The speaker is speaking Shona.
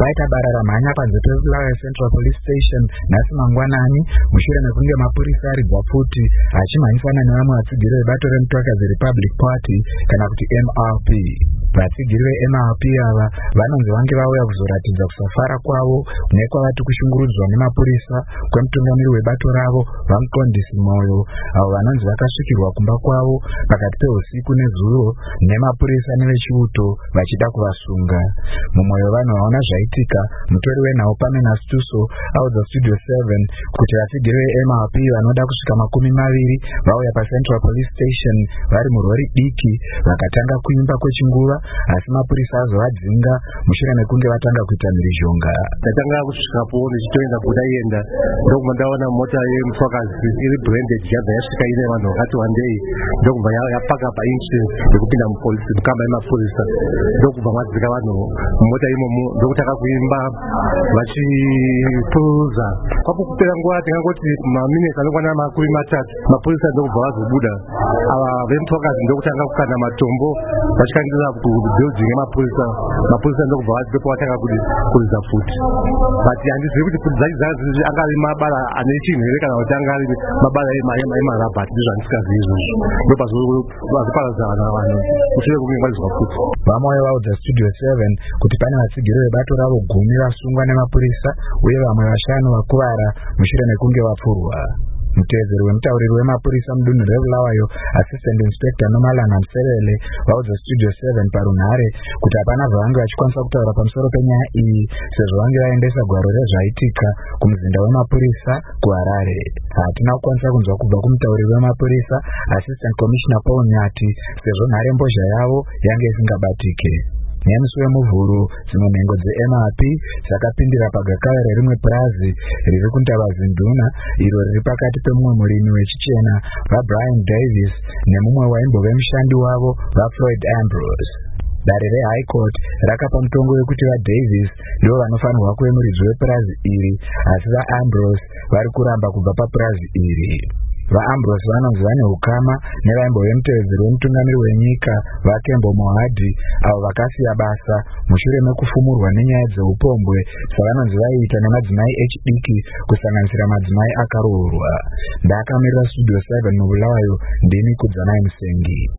paita bara ramhanya panze peBulawayo Central Police Station nhasi mangwanani mushure mekunge mapurisa aridza futi achimhanyisana nevamwe vatsigiri vebato reMutwakazi Republic Party kana kuti MRP. Vatsigiri veMRP ava vanonzi vange vauya kuzoratidza kusafara kwavo nekwavati kushungurudzwa nemapurisa kwemutungamiri webato ravo vaMuqondisi Moyo, avo vanonzi vakasvikirwa kumba kwavo pakati peusiku nezuro nemapurisa nevechiuto vachida kuvasunga. Mumwe wevanhu vaona zvaitika, mutori wenhau Pamela Stuso audza Studio 7 kuti vatsigiri veMRP vanoda kusvika 20 vauya paCentral Police Station vari murori diki vakatanga kuimba kwechinguva, asi mapurisa azovadzinga mushure mekunge vatanga kuita mhirizhonga. Tatanga kusvikapo ndichitoenda kudaenda ndokubva ndaona mota yeMutwakazi iri branded yabva yasvika ine vanhu vakati wandei, ndokubva yapaka paentrance yekupinda mukamba yemapurisa, ndokubva madzika vanhu mumota imomo ndokutanga kuimba vachipuruza. Kwapo kupera nguva tingangoti maminitsi anokwana 30 mapurisa ndokubva vazobuda. Ava veMutwakazi ndokutanga kukanda matombo vachikandira building yemapurisa. Mapurisa ndokubva vazipepo vatanga kuriza futi. But handizivi kuti futi dzachi angari mabara ane chinhu here kana kuti angari mabara emarabha, ndizvo handisikazivi izvozvo. Ndopazoparadza vanhu mushure mekunge varizwa futi. Vamwe vaudza Studio 7 kuti pane vatsigiri vebato ravo 10 vasungwa nemapurisa uye vamwe 5 vakuvara mushure mekunge vapfurwa. Muteveri wemutauriri wemapurisa mudunhu reBulawayo Assistant Inspector Nomalanga Msevele vaudza Studio 7 parunhare kuti hapana zvavange vachikwanisa kutaura pamusoro penyaya iyi sezvo vange vaendesa gwaro rezvaitika kumuzinda wemapurisa kuHarare. Hatina kukwanisa kunzwa kubva kumutauriri wemapurisa Assistant Commissioner Paul Nyati sezvo nhare mbozha yavo yange isingabatike. Nemusi wemuvhuro dzimwe nhengo dzeMRP dzakapindira pagakava rerimwe purazi riri kuNtavazi Nduna iro riri pakati pemumwe murimi wechichena vaBrian Davis nemumwe waimbove mushandi wavo vaFloyd Ambrose. Dare reHigh Court rakapa mutongo wekuti vaDavis ndivo vanofanirwa kuve muridzi wepurazi iri, asi vaAmbrose vari kuramba kubva papurazi iri. VaAmbrose vanonzi vane hukama nevaimbove mutevedzeri wemutungamiri wenyika vaKembo Mohadi avo vakasiya basa mushure mekufumurwa nenyaya dzeupombwe dzavanonzi vaiita nemadzimai echidiki kusanganisira madzimai akaroorwa. Ndakamirira Studio 7 muBulawayo, ndini Kudzanai Musengi.